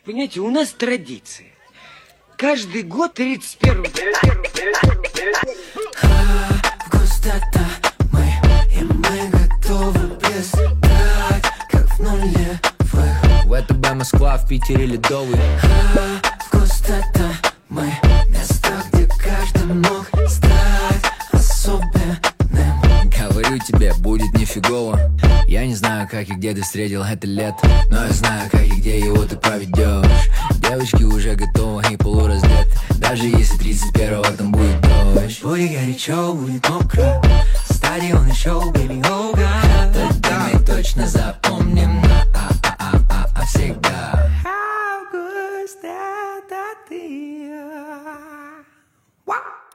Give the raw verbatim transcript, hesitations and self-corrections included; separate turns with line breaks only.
Понимаете, у нас традиция. Каждый год тридцать первого.
Густота мы, и мы готовы блистать, как в нулевых.
В ВТБ Москва, в Питере ледовый.
Густота мы, место, где каждый мог стать особенным.
Говорю тебе, будет нифигово. Я не знаю, как и где ты встретил это лето, но я знаю, как и где его ты проведешь. Девочки уже готовы и полураздеты, даже если тридцать первого там будет дождь.
Будет горячо, будет мокро, стадион и шоу, baby, oh God.
Тогда мы точно запомним а-а-а-а всегда.
Август это ты. Wow.